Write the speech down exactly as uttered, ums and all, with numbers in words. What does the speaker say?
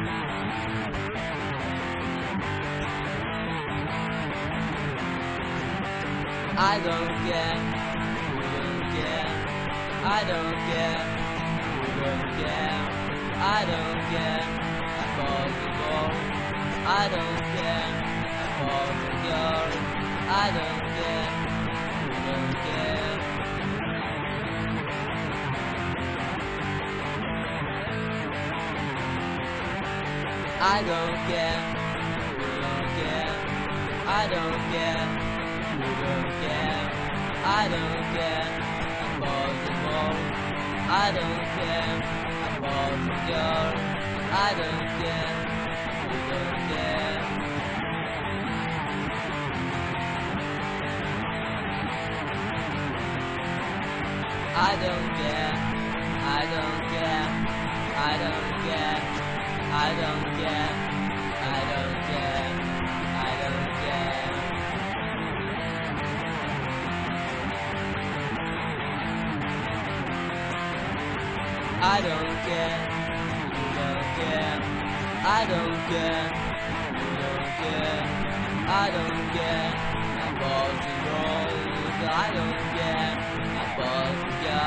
I don't care, you don't care. I don't care, you don't care. I don't care about the ball. I don't care about the girl. I don't care, you don't care. I don't care, you don't care. I don't care, you don't care. I don't care about the ball. I don't care about the girl. I don't care, you don't care. I don't care, I don't care, I don't care, I don't care, I don't care, I don't care. I don't care, you don't care. I don't care, you don't care. I don't care about the road. I don't care about the girl.